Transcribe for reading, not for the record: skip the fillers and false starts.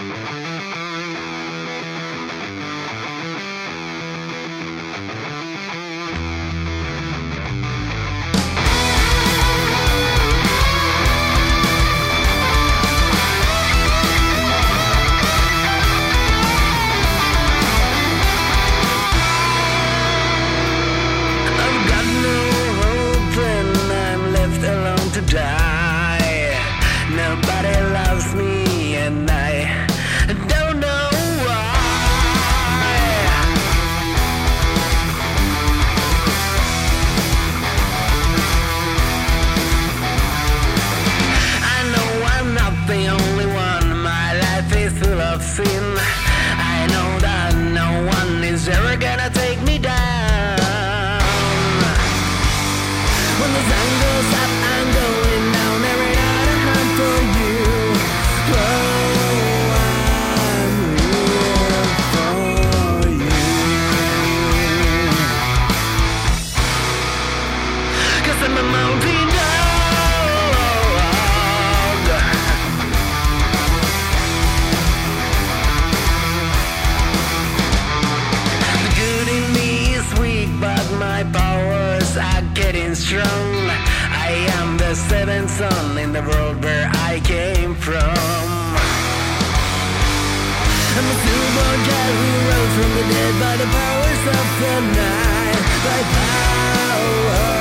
Nobody loves me and I don't know why. I know I'm not the only one, my life is full of sin. I know that no one is ever gonna take me down. When the sun goes up, I'm going down every night I hunt for you. Oh, I'm here for you. 'Cause I'm a mountain dog. The good in me is weak, but my powers are getting strong. I am the seventh son in the world where I came from. I'm a silver guy who rose from the dead by the powers of the night. By power